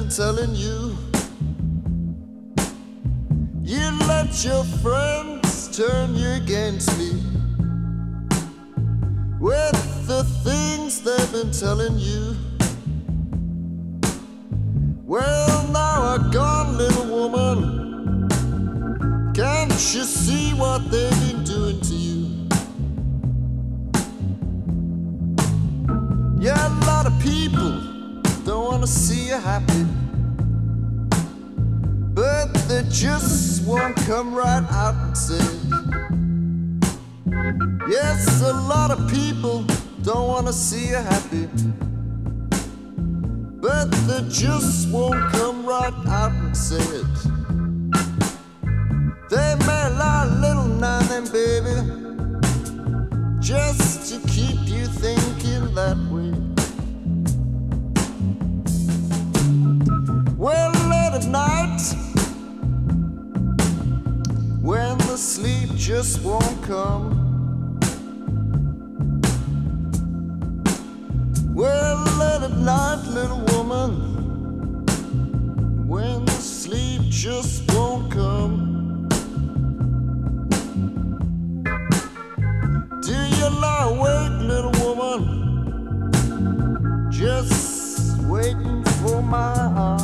been telling you. You let your friends turn you against me with the things they've been telling you. Well, now I'm gone, little woman. Can't you see what they've been doing to you? Yeah, a lot of people don't want to see you happy, but they just won't come right out and say it. Yes, a lot of people don't want to see you happy, but they just won't come right out and say it. They may lie a little now and then, baby, just to keep you thinking that way. Well, late at night, when the sleep just won't come, well, late at night, little woman, when the sleep just won't come, do you lie awake, little woman, just waiting for my arms?